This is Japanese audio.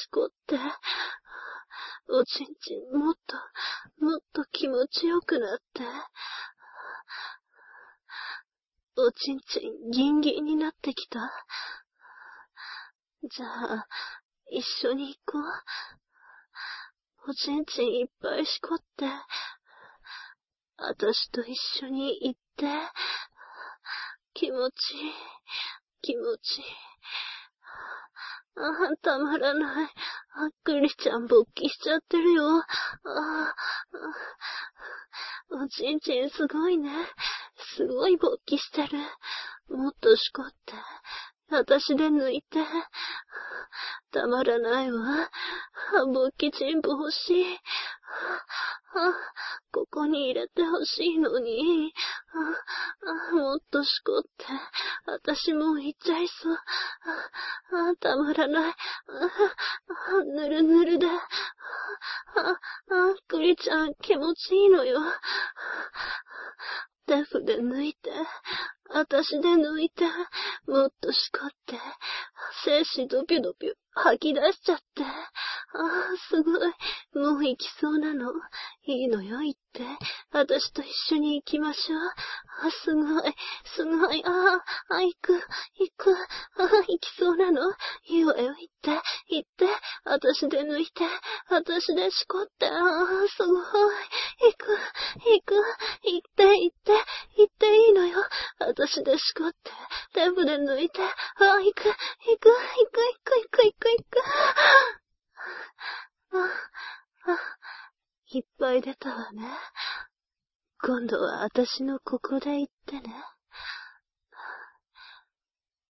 しこって、おちんちんもっと気持ちよくなって、おちんちんギンギンになってきた。じゃあ、一緒に行こう。おちんちんいっぱいしこって、あたしと一緒に行って、気持ちいい、気持ちいい。たまらない。クリちゃん勃起しちゃってるよ。おちんちんすごいね。すごい勃起してる。もっとしこって。私で抜いて。たまらないわ。勃起チンポ欲しい。ここに入れて欲しいのに。もっとしこって。私もう行っちゃいそう。たまらない。ぬるぬるで。クリちゃん気持ちいいのよ。テフで抜いて。私で抜いて。もっとしこって。精子ドピュドピュ吐き出しちゃって。すごい。もう行きそうなの。いいのよ、行って。私と一緒に行きましょう。すごい。すごい。行く。行きそうなの。いいわよ、行って。行って。私で抜いて。私でしこって。すごい。行く。行っていいのよ。私でしこって。テープで抜いて。行く。いっぱい出たわね。今度は私のここで言ってね。